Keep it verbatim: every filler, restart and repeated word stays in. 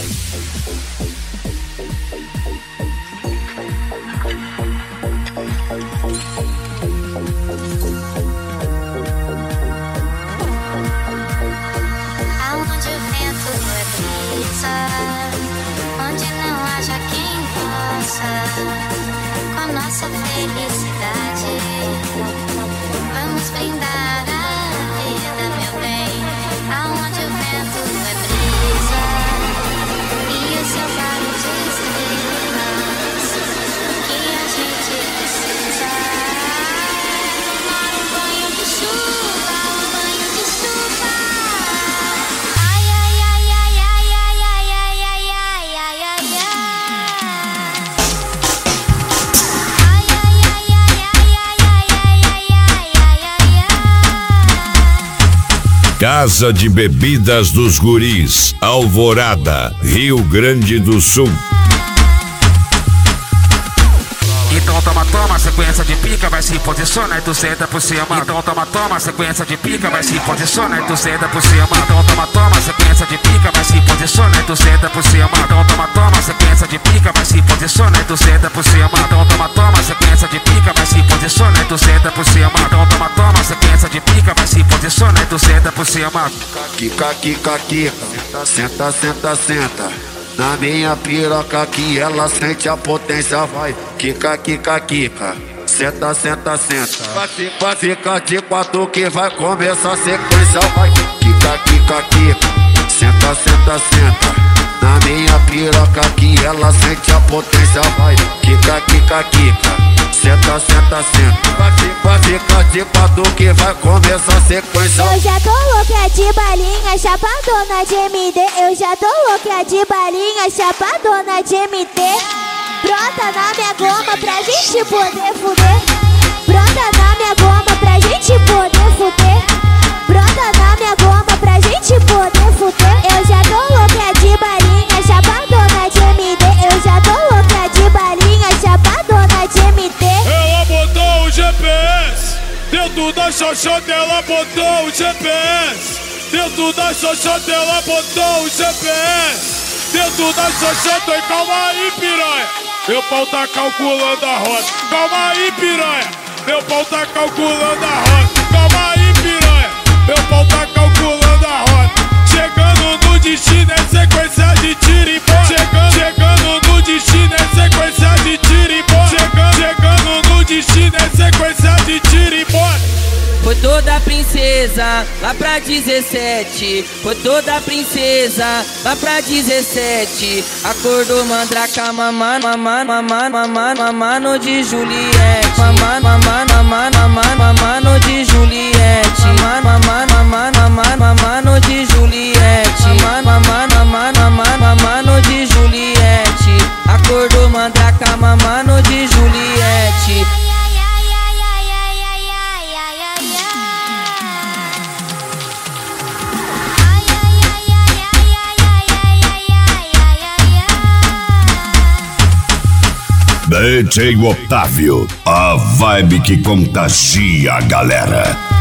Aonde o vento é brisa, onde não haja quem possa, com nossa felicidade, vamos brindar a vida, meu bem. Aonde o vento é brisa e o seu faro de estrelas, que a gente precisa tomar um banho de chuva, um banho de chuva. Ai, ai, ai, ai, ai, ai, ai, ai, ai, ai, ai, ai, ai. Ai, ai, ai, ai, ai, ai, ai, ai, ai, ai, ai, ai. Casa de Bebidas dos Guris, Alvorada, Rio Grande do Sul. Então toma, toma, sequência de pica, vai se posiciona e tu senta por cima. Então toma, toma, sequência de pica, vai se posiciona e tu senta por cima. Então toma, toma, sequência de pica, vai se posiciona e tu senta por cima. Então toma, toma, sequência de pica, vai se posiciona e tu senta por cima. Então toma, toma, sequência de pica, vai se posiciona e tu senta por cima. Então toma, toma, sequência de pica, vai se posiciona e tu senta por cima. Kika, kika, kika, senta, senta, senta. Na minha piroca que ela sente a potência, vai. Kika, kika, kika, senta, senta, senta. Vai ficar de quatro que vai começar a sequência, vai. Kika, kika, kika, senta, senta, senta. Na minha piroca que ela sente a potência, vai. Kika, kika, kika, senta, senta, senta. Vai ficar de quatro que vai começar a sequência. Eu já tô louca de balinha, chapadona de M D. Eu já tô louca de balinha, chapadona de M D. Brota na minha goma pra gente poder fuder. Brota na minha goma pra gente poder fuder. Brota na minha goma pra gente poder fuder. Eu já tô louca de balinha, chapadona de M D. Eu já tô louca de balinha, chapadona de M D. Ela botou o G P S dentro da xoxota, ela botou o G P S dentro da xoxota, ela botou o G P S dentro da xoxota. E calma aí, piranha, meu pau tá calculando a rota. Calma aí, piranha, meu pau tá calculando a rota. Calma aí, piranha, meu pau tá calculando a rota. Chegando no destino é sequência de tiro e bola. Chegando, chegando no destino é sequência de tiro e bola. Chegando, chegando no destino é sequência de tiro e bola. Foi toda princesa lá pra dezessete. Foi toda princesa lá pra dezessete. Acordou mandraca, mamando, mamando, mamando, mamando, mamando de Juliette. Mamando, mamando, mamando, mamando, mamando de Juliette. Mamando, mamando, mamando, mamando, mamando de Juliette. Mamando, mamando, mamando, mamando, mamando de Juliette. Acordou mandraca, mamando de Juliette. D J Otávio, a vibe que contagia a galera.